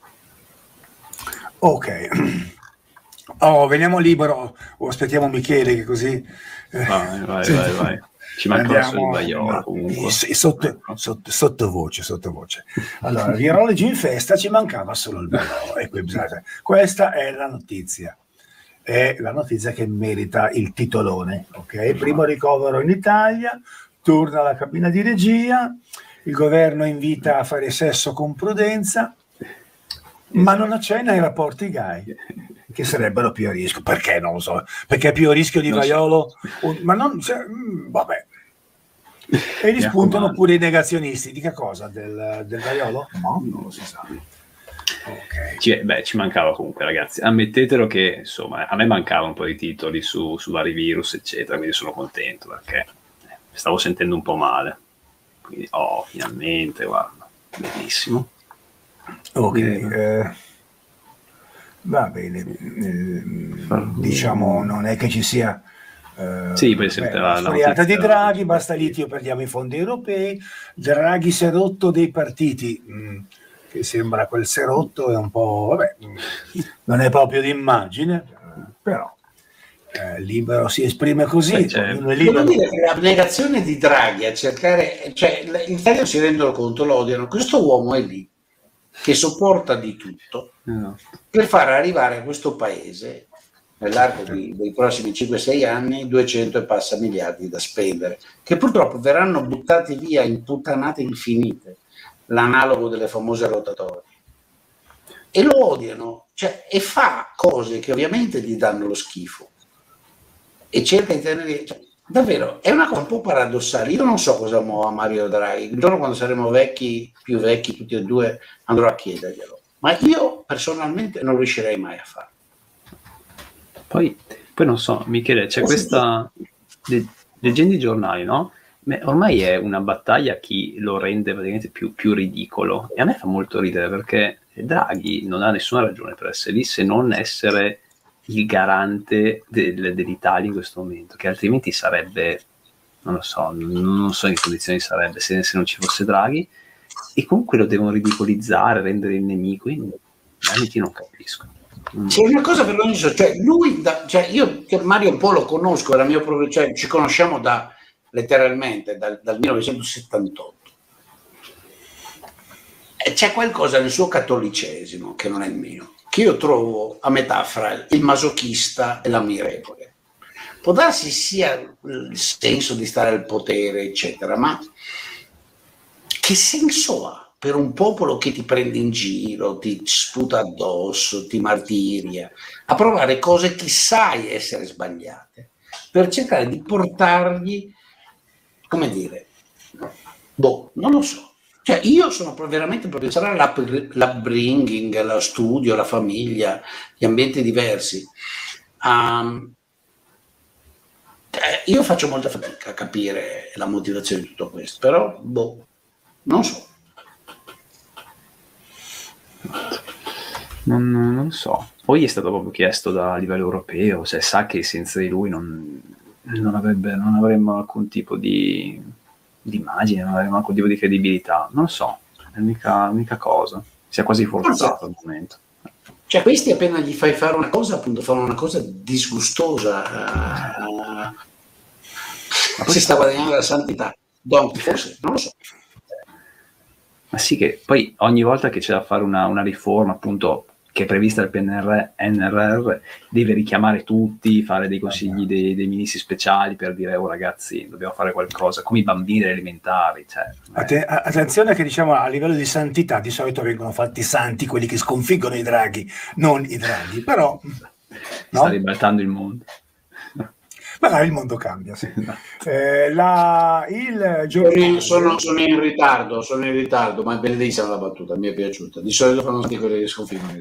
Ok. Veniamo libero o aspettiamo Michele che così... Vai. Ci manca solo il vaiolo comunque. Sottovoce. Allora, virologi in festa, ci mancava solo il vaiolo. Questa è la notizia. È la notizia che merita il titolone. Ok, primo ricovero in Italia, torna alla cabina di regia il governo invita a fare sesso con prudenza, ma non accenna ai rapporti gay, che sarebbero più a rischio. Perché? Non lo so. Perché è più a rischio di vaiolo? Ma non... vabbè. E gli spuntano pure i negazionisti. Di che cosa? Del vaiolo? No, non lo si sa. Okay. Ci mancava comunque, ragazzi. Ammettetelo che, insomma, a me mancava un po' di titoli su vari virus, eccetera, quindi sono contento perché stavo sentendo un po' male. Quindi, finalmente, guarda, bellissimo. Ok, va bene. Diciamo, non è che ci sia... sì, poi sempre la storiata di Draghi, basta litio, perdiamo i fondi europei, Draghi si è rotto dei partiti, che sembra quel serotto, è un po', vabbè, non è proprio d'immagine, però Libero si esprime così. Devo dire che l'abnegazione di Draghi a cercare, cioè l'Italia si rendono conto, lo odiano, questo uomo è lì che sopporta di tutto per far arrivare a questo paese nell'arco dei prossimi 5-6 anni 200 e passa miliardi da spendere, che purtroppo verranno buttati via in puttanate infinite, l'analogo delle famose rotatorie, e lo odiano, cioè, e fa cose che ovviamente gli danno lo schifo e cerca di tenere, cioè, davvero è una cosa un po' paradossale. Io non so cosa muova Mario Draghi, il giorno quando saremo più vecchi tutti e due, andrò a chiederglielo, ma io personalmente non riuscirei mai a farlo. Poi non so, Michele, c'è questa, leggendo i giornali, no? Ormai è una battaglia chi lo rende praticamente più ridicolo, e a me fa molto ridere perché Draghi non ha nessuna ragione per essere lì se non essere il garante dell'Italia in questo momento, che altrimenti sarebbe, non lo so, non so in che condizioni sarebbe se non ci fosse Draghi, e comunque lo devono ridicolizzare, rendere il nemico, quindi veramente non capisco. C'è una cosa vergognosa, cioè lui, io che Mario un po' lo conosco, era mio proprio, cioè ci conosciamo letteralmente dal 1978. E c'è qualcosa nel suo cattolicesimo che non è il mio, che io trovo a metà fra il masochista e l'ammirevole. Può darsi sia il senso di stare al potere, eccetera, ma che senso ha per un popolo che ti prende in giro, ti sputa addosso, ti martiria, a provare cose che sai essere sbagliate, per cercare di portargli, come dire, non lo so. Cioè io sono veramente proprio, sarà l'upbringing, lo studio, la famiglia, gli ambienti diversi. Io faccio molta fatica a capire la motivazione di tutto questo, però non so. Non so. Poi è stato proprio chiesto a livello europeo, se sa che senza di lui non avremmo alcun tipo di immagine, non avremmo alcun tipo di credibilità. Non so, è l'unica cosa. Si è quasi forzato al momento. Cioè questi appena gli fai fare una cosa, appunto fanno una cosa disgustosa. Si sta guadagnando la santità. Forse, non lo so. Ma sì, che poi ogni volta che c'è da fare una riforma, appunto, che è prevista dal PNRR, deve richiamare tutti, fare dei consigli dei ministri speciali per dire, ragazzi, dobbiamo fare qualcosa, come i bambini elementari. Cioè, attenzione che diciamo a livello di santità, di solito vengono fatti santi quelli che sconfiggono i draghi, non i draghi, però... Sta ribaltando il mondo. Magari il mondo cambia, sì. Sono in ritardo, ma è bellissima la battuta, mi è piaciuta. Di solito fanno tutti quelli che sconfiggono.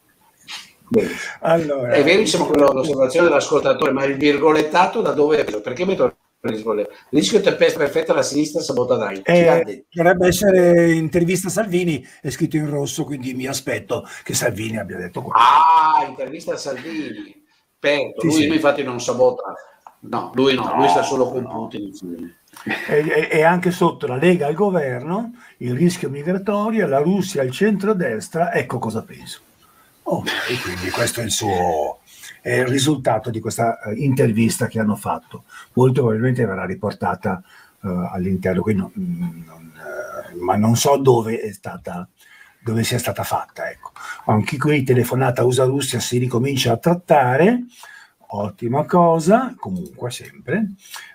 Allora, è verissimo l'osservazione dell'ascoltatore, ma il virgolettato da dove è preso? Perché metto il rischio tempesta perfetta, la sinistra sabota Draghi. Dovrebbe essere intervista Salvini, è scritto in rosso, quindi mi aspetto che Salvini abbia detto quello. Intervista a Salvini. Lui infatti non sabota. No, lui sta solo con Putin. E anche sotto la Lega al governo, il rischio migratorio, la Russia al centro-destra, ecco cosa penso. Quindi questo è il risultato di questa intervista che hanno fatto. Molto probabilmente verrà riportata all'interno, ma non so dove sia stata fatta. Ecco. Anche qui telefonata USA-Russia si ricomincia a trattare. ottima cosa, comunque sempre.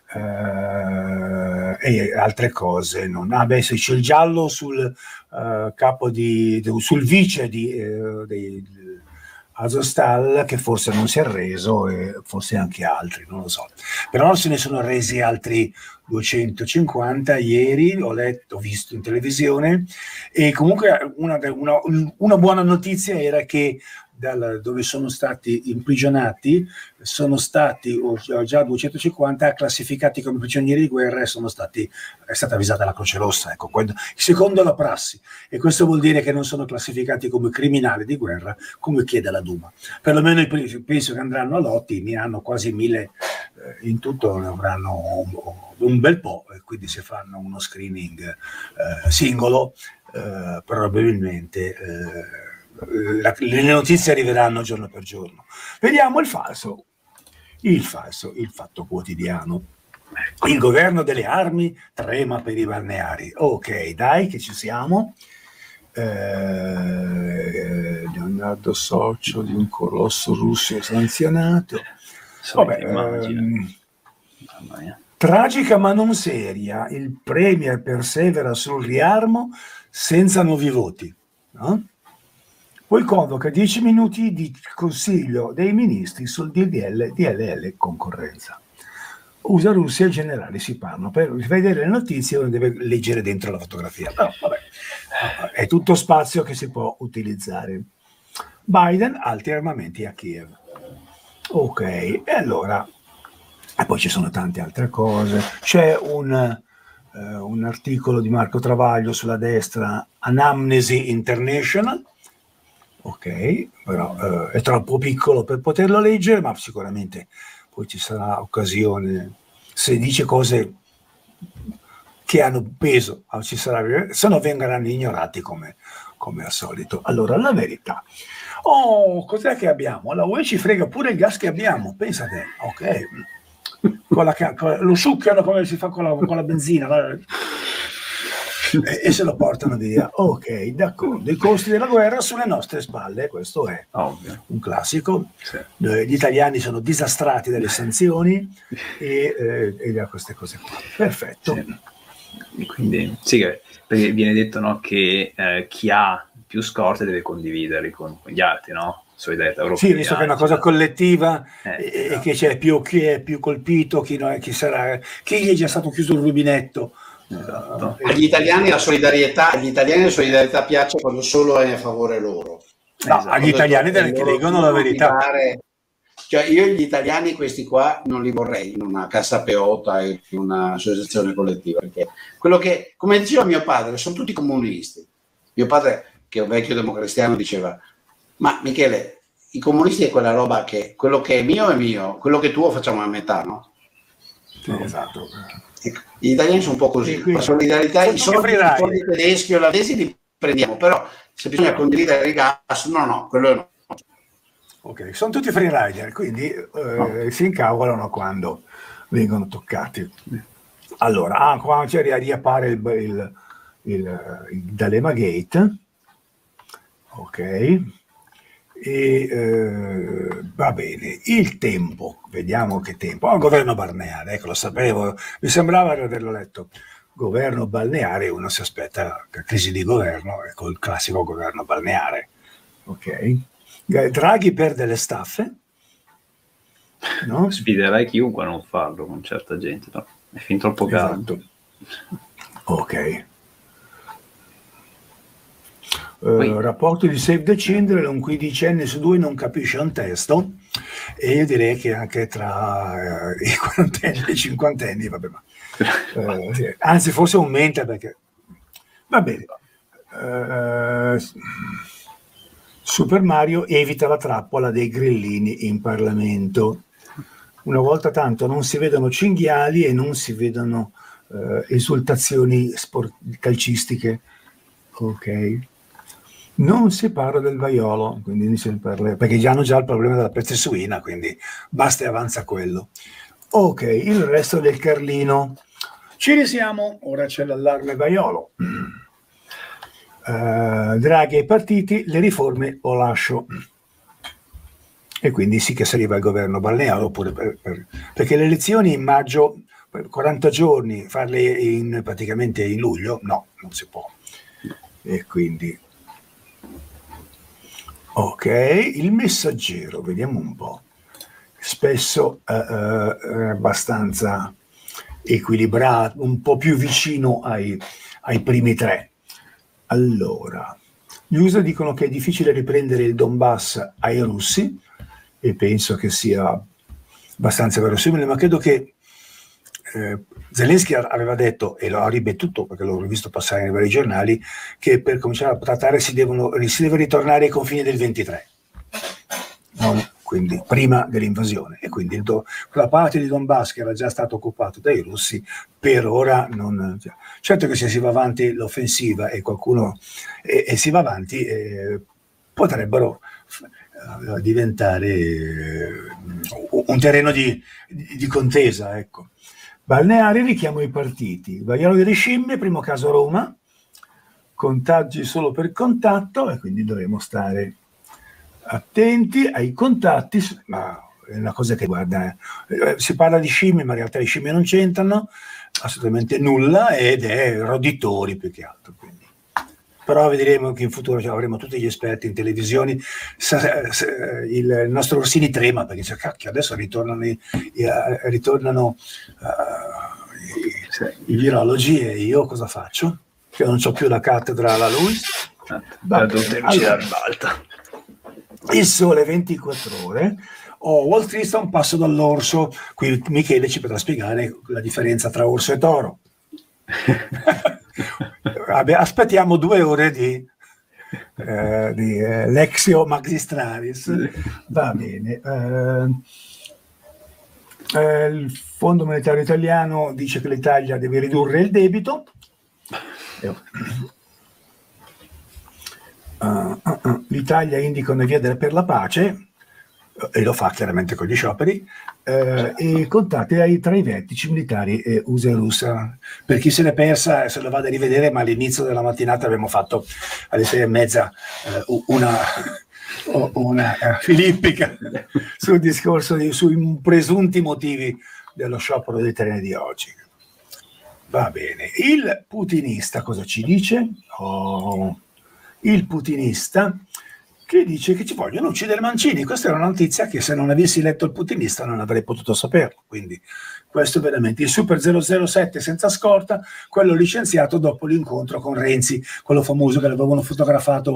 E altre cose non. Se c'è il giallo sul capo sul vice di Azovstal, che forse non si è reso, e forse anche altri, non lo so, però se ne sono resi altri 250 ieri, ho visto in televisione. E comunque una buona notizia era che dove sono stati imprigionati sono stati già 250 classificati come prigionieri di guerra e è stata avvisata la Croce Rossa, ecco, secondo la prassi, e questo vuol dire che non sono classificati come criminali di guerra come chiede la Duma. Perlomeno penso che andranno a lotti, ne hanno quasi 1000 in tutto, ne avranno un bel po', e quindi se fanno uno screening singolo probabilmente le notizie arriveranno giorno per giorno. Vediamo il falso, il Fatto Quotidiano. Il governo delle armi trema per i balneari. Ok, dai, che ci siamo. Leonardo socio di un colosso russo sanzionato. Tragica ma non seria, il premier persevera sul riarmo senza nuovi voti, no? Poi convoca 10 minuti di Consiglio dei Ministri sul DLL concorrenza. USA, Russia e generali si parlano. Per vedere le notizie uno deve leggere dentro la fotografia. Però vabbè, è tutto spazio che si può utilizzare. Biden, alti armamenti a Kiev. Ok, e allora, e poi ci sono tante altre cose. C'è un articolo di Marco Travaglio sulla destra, Anamnesi International. Ok, però è troppo piccolo per poterlo leggere, ma sicuramente poi ci sarà occasione, se dice cose che hanno peso, se no vengeranno ignorati come al solito. Allora, la verità. Cos'è che abbiamo? La UE ci frega pure il gas che abbiamo, pensate, ok. Lo succhiano come si fa con la benzina. E se lo portano via. Ok, d'accordo. I costi della guerra sulle nostre spalle, questo è un classico. Sì. Gli italiani sono disastrati dalle sanzioni e da queste cose qua. Perfetto. Sì. Quindi sì, perché viene detto, no, che chi ha più scorte deve condividere con gli altri, no? Solidarietà europea. Sì, visto che è una cosa collettiva e che c'è chi è più colpito, chi gli è già stato chiuso il rubinetto. Esatto. Agli italiani la solidarietà piace quando solo è a favore loro. No, esatto. Agli italiani che dicono la verità. Cioè io gli italiani questi qua non li vorrei in una cassa peota e in un'associazione collettiva, perché quello che, come diceva mio padre, sono tutti comunisti. Mio padre, che è un vecchio democristiano, diceva: ma Michele, i comunisti è quella roba che quello che è mio, quello che è tuo facciamo a metà, no? Sì, esatto. Gli italiani sono un po' così, la solidarietà, i soldi tedeschi o olandesi li prendiamo, però se bisogna condividere il gas, no, quello no. Ok, sono tutti freerider, quindi si incavolano quando vengono toccati. Allora, qua riappare il D'Alema Gate, ok, e va bene. Il tempo, vediamo che tempo. Governo balneare, ecco, lo sapevo, mi sembrava di averlo letto. Governo balneare, uno si aspetta crisi di governo, ecco il classico governo balneare, ok. Draghi perde le staffe, no? Sfiderei chiunque a non farlo con certa gente, no? È fin troppo caldo. Esatto. Ok. Rapporto di Save the Children, un quindicenne su 2 non capisce un testo, e io direi che anche tra i quarantenni e i cinquantenni, vabbè, ma, sì. Anzi forse aumenta, perché va bene. Super Mario evita la trappola dei grillini in Parlamento. Una volta tanto non si vedono cinghiali e non si vedono esultazioni calcistiche, ok. Non si parla del vaiolo, quindi non si parla, perché hanno già il problema della peste suina, quindi basta e avanza quello. Ok, il resto del Carlino. Ci risiamo, ora c'è l'allarme vaiolo. Draghi ai partiti, le riforme o lascio. e quindi sì che si arriva al governo balneare, oppure perché le elezioni in maggio, per 40 giorni, farle praticamente in luglio, no, non si può. E quindi, ok, il Messaggero, vediamo un po', spesso abbastanza equilibrato, un po' più vicino ai primi tre. Allora, gli USA dicono che è difficile riprendere il Donbass ai russi, e penso che sia abbastanza verosimile, ma credo che Zelensky aveva detto, e lo ha ripetuto perché l'ho visto passare nei vari giornali, che per cominciare a trattare si deve ritornare ai confini del 23, quindi prima dell'invasione, e quindi quella parte di Donbass che era già stato occupato dai russi per ora non. Certo che se si va avanti l'offensiva e qualcuno e si va avanti, potrebbero diventare un terreno di contesa, ecco. Balneari, richiamo i partiti. Vaiolo delle Scimmie, primo caso a Roma, contagi solo per contatto, e quindi dovremo stare attenti ai contatti, ma è una cosa che guarda, si parla di scimmie, ma in realtà le scimmie non c'entrano assolutamente nulla, ed è roditori più che altro. Quindi. Però vedremo che in futuro avremo tutti gli esperti in televisione. Il nostro Orsini trema perché dice: cacchio, adesso ritornano i virologi, e io cosa faccio? Che non ho più la cattedra alla Luis. Il Sole 24 Ore. Wall Street sta un passo dall'orso. Qui Michele ci potrà spiegare la differenza tra orso e toro. Aspettiamo 2 ore di Lexio Magistralis. Va bene. Il Fondo Monetario Italiano dice che l'Italia deve ridurre il debito. L'Italia indica una via per la pace, e lo fa chiaramente con gli scioperi, e contatti tra i vertici militari USA e Russia. Per chi se l'è persa, se lo vada a rivedere, ma all'inizio della mattinata abbiamo fatto alle 6:30 una filippica sul discorso sui presunti motivi dello sciopero dei treni di oggi. Va bene. Il putinista cosa ci dice? Il putinista che dice che ci vogliono uccidere Mancini. Questa è una notizia che, se non avessi letto il putinista, non avrei potuto saperlo. Quindi questo è veramente il Super 007 senza scorta, quello licenziato dopo l'incontro con Renzi, quello famoso che l'avevano fotografato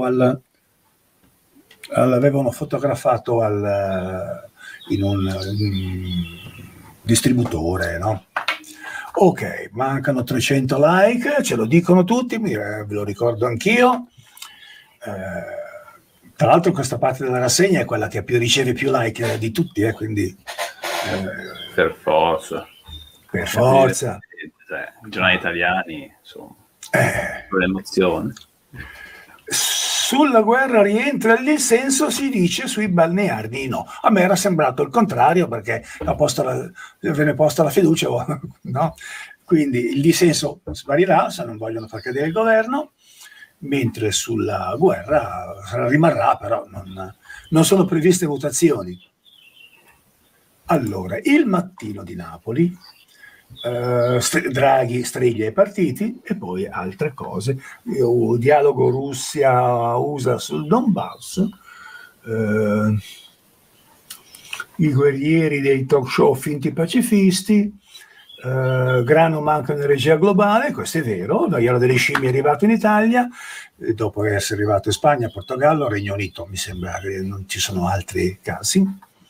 in un distributore, no? Ok, mancano 300 like, ce lo dicono tutti, ve lo ricordo anch'io. Tra l'altro questa parte della rassegna è quella che riceve più like di tutti, quindi per forza. Per forza. I giornali italiani, insomma, con l'emozione. Sulla guerra rientra il dissenso, si dice, sui balneari no. A me era sembrato il contrario, perché viene posta la fiducia, no? Quindi il dissenso sparirà se non vogliono far cadere il governo, mentre sulla guerra rimarrà, però non sono previste votazioni. Allora, il Mattino di Napoli, Draghi striglia i partiti, e poi altre cose, dialogo Russia-USA sul Donbass, i guerrieri dei talk show finti pacifisti, grano manca un'energia globale, questo è vero. Vaiolo delle Scimmie è arrivato in Italia, dopo essere arrivato in Spagna, Portogallo, Regno Unito, mi sembra che non ci sono altri casi,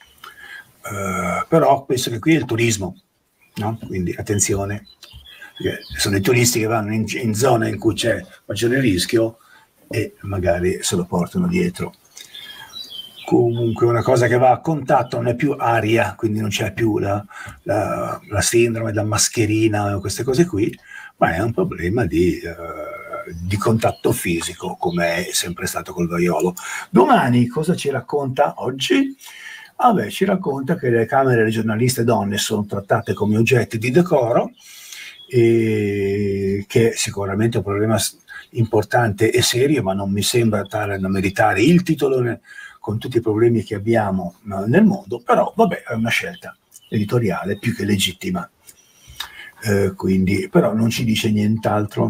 però penso che qui è il turismo, no? Quindi attenzione, sono i turisti che vanno in zone in cui c'è maggiore rischio e magari se lo portano dietro. Comunque una cosa che va a contatto non è più aria, quindi non c'è più la sindrome da mascherina, queste cose qui, ma è un problema di contatto fisico, come è sempre stato col vaiolo. Domani cosa ci racconta oggi? Ci racconta che le camere regionaliste donne sono trattate come oggetti di decoro, e che sicuramente è un problema importante e serio, ma non mi sembra tale da meritare il titolone con tutti i problemi che abbiamo nel mondo, però vabbè, è una scelta editoriale più che legittima. Quindi, però non ci dice nient'altro.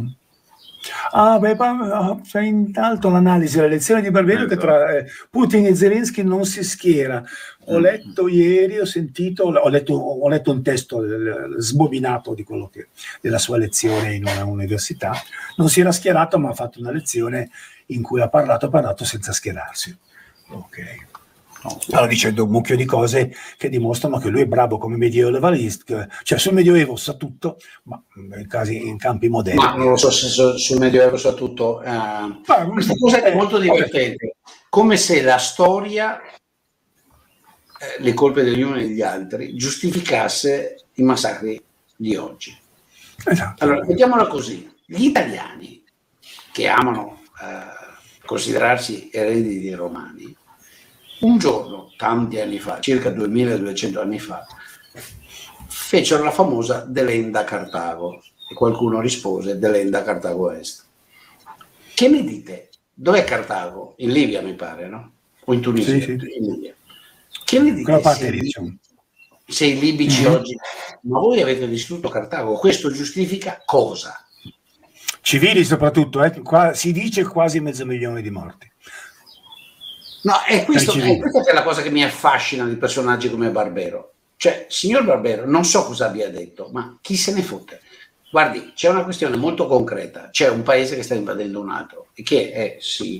C'è intanto l'analisi delle elezioni di Barbero che tra Putin e Zelensky non si schiera. Ho letto ieri, ho letto un testo sbobinato di quello della sua lezione in una università. Non si era schierato, ma ha fatto una lezione in cui ha parlato senza schierarsi. Ok. Stava dicendo un mucchio di cose che dimostrano che lui è bravo come medioevalista, cioè sul Medioevo sa tutto, ma in campi moderni. Ma non lo so se sul Medioevo sa tutto. Questa cosa è molto divertente, come se la storia, le colpe degli uni e degli altri, giustificasse i massacri di oggi. Esatto. Allora, mettiamola così: gli italiani che amano considerarsi eredi dei romani, un giorno, tanti anni fa, circa 2200 anni fa, fecero la famosa delenda Cartago, e qualcuno rispose delenda Cartago Est. Che ne dite? Dov'è Cartago? In Libia, mi pare, no? O in Tunisia? Sì. In Libia. Che ne dite se i libici oggi, ma voi avete distrutto Cartago? Questo giustifica cosa? Civili soprattutto, qua si dice quasi 500.000 di morti. No, questa è la cosa che mi affascina di personaggi come Barbero. Cioè, signor Barbero, non so cosa abbia detto, ma chi se ne fotte? Guardi, c'è una questione molto concreta. C'è un paese che sta invadendo un altro e che si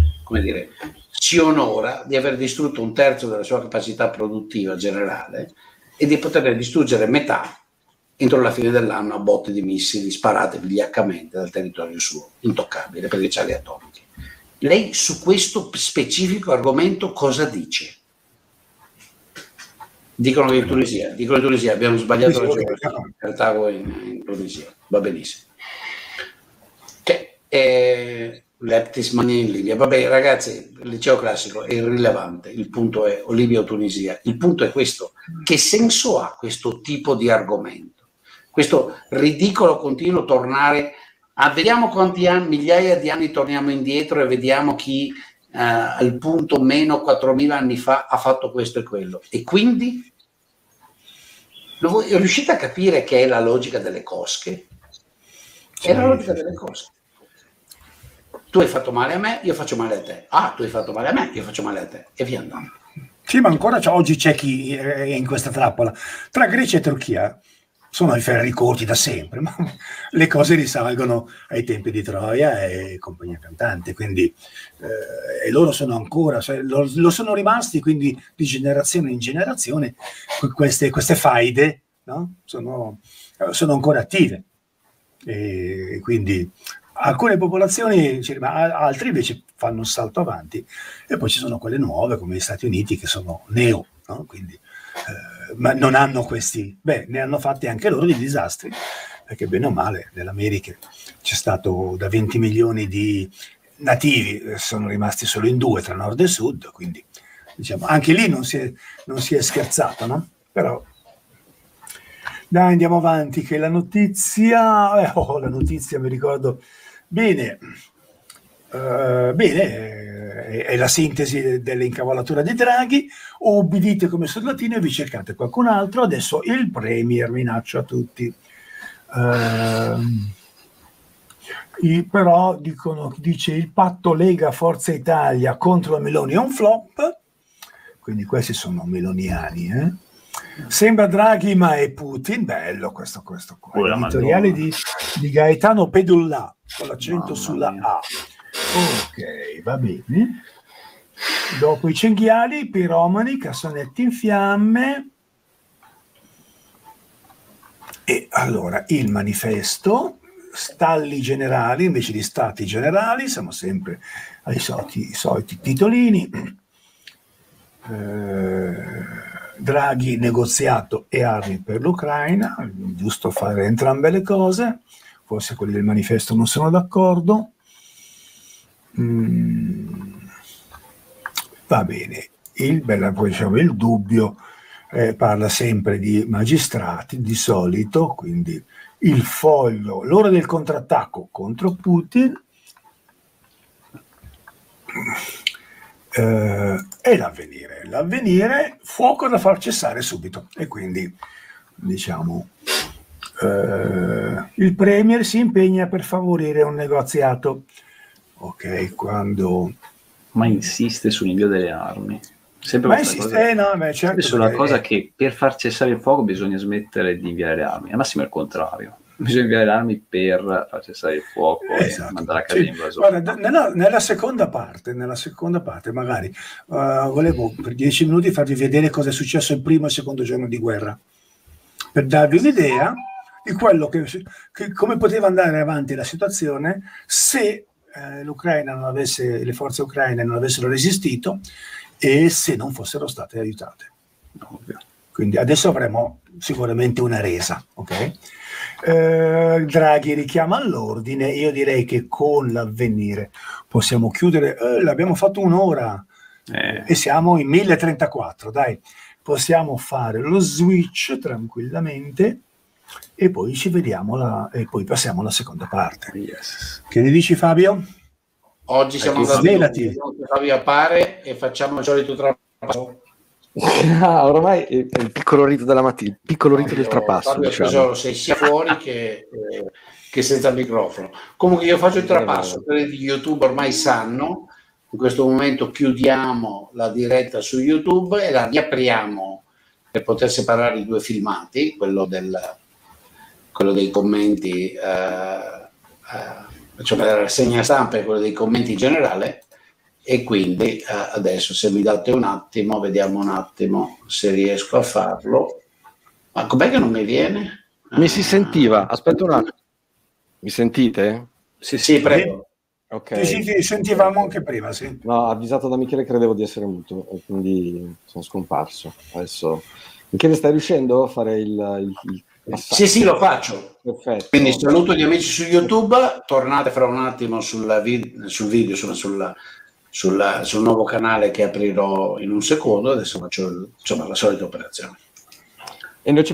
onora di aver distrutto un terzo della sua capacità produttiva generale e di poter distruggere metà entro la fine dell'anno a botte di missili sparate vigliaccamente dal territorio suo, intoccabile perché c'ha le atomiche. Lei su questo specifico argomento cosa dice? Dicono che in Tunisia abbiamo sbagliato la geografia, Cartago in Tunisia, va benissimo. Leptis Mania in Libia, vabbè ragazzi, il liceo classico è irrilevante, il punto è o Libia o Tunisia, il punto è questo: che senso ha questo tipo di argomento? Questo ridicolo continuo tornare vediamo quanti migliaia di anni torniamo indietro e vediamo chi al punto meno 4.000 anni fa ha fatto questo e quello. E quindi riuscite a capire che è la logica delle cosche? È la logica delle cosche. Tu hai fatto male a me, io faccio male a te. Tu hai fatto male a me, io faccio male a te. E via andando. Sì, ma ancora oggi c'è chi è in questa trappola. Tra Grecia e Turchia sono i ferri corti da sempre, ma le cose risalgono ai tempi di Troia e compagnia cantante, quindi e loro sono ancora, lo sono rimasti, quindi di generazione in generazione queste faide, no? sono ancora attive, e quindi alcune popolazioni, altri invece fanno un salto avanti, e poi ci sono quelle nuove come gli Stati Uniti che sono neo, no? Quindi ma non hanno ne hanno fatti anche loro di disastri, perché bene o male nell'America c'è stato da 20 milioni di nativi, sono rimasti solo in 2 tra nord e sud, quindi diciamo anche lì non si è scherzato, no? Però dai, andiamo avanti, che la notizia mi ricordo bene, è la sintesi dell'incavolatura di Draghi: o ubbidite come soldatini e vi cercate qualcun altro. Adesso il Premier minaccia tutti, però dice il patto Lega Forza Italia contro la Meloni è un flop, quindi questi sono meloniani, Sembra Draghi ma è Putin. Bello questo qua, editoriale di Gaetano Pedulla con l'accento sulla A. Ok, va bene. Dopo i cinghiali, piromani, cassonetti in fiamme. E allora il manifesto, stalli generali invece di stati generali, siamo sempre ai soliti titolini. Draghi, negoziato e armi per l'Ucraina, giusto fare entrambe le cose, forse quelli del manifesto non sono d'accordo. Va bene, poi diciamo il dubbio parla sempre di magistrati di solito, quindi il foglio, l'ora del contrattacco contro Putin, è l'avvenire. L'avvenire, fuoco da far cessare subito. E quindi, diciamo, il Premier si impegna per favorire un negoziato. Ok, quando... Ma insiste sull'invio delle armi. Sempre Ma insiste, certo, sulla cosa che per far cessare il fuoco bisogna smettere di inviare le armi. Al massimo è il contrario. Bisogna inviare le armi per far cessare il fuoco e mandare a casa l'invasore. Guarda, nella seconda parte magari volevo per 10 minuti farvi vedere cosa è successo il primo e il secondo giorno di guerra, per darvi un'idea di quello che come poteva andare avanti la situazione se l'Ucraina non avesse, le forze ucraine non avessero resistito e se non fossero state aiutate. Ovvio. Quindi adesso avremo sicuramente una resa, ok? Draghi richiama all'ordine. Io direi che con l'avvenire possiamo chiudere. L'abbiamo fatto un'ora e siamo in 1034. Dai, possiamo fare lo switch tranquillamente e poi ci vediamo e poi passiamo alla seconda parte. Yes. Che ne dici, Fabio? Oggi siamo andati Fabio appare e facciamo il solito trapasso. Ormai è il piccolo rito della mattina, il piccolo rito del trapasso. Fabio, diciamo. Sei sia fuori che senza il microfono. Comunque io faccio il trapasso, per gli YouTube ormai sanno. In questo momento chiudiamo la diretta su YouTube e la riapriamo per poter separare i due filmati, quello dei commenti, cioè la rassegna stampa e quello dei commenti in generale. E quindi adesso, se mi date un attimo, vediamo un attimo se riesco a farlo. Ma com'è che non mi viene? Mi si sentiva, aspetta un attimo. Mi sentite? Sì, prego. Ok. Sì, sentivamo anche prima, sì. No, avvisato da Michele, credevo di essere muto e quindi sono scomparso. Adesso, Michele, stai riuscendo a fare il passaggio? Sì, lo faccio. Perfetto. Quindi saluto gli amici su YouTube, tornate fra un attimo sul video, sul nuovo canale che aprirò in un secondo. Adesso faccio la solita operazione. E noi ci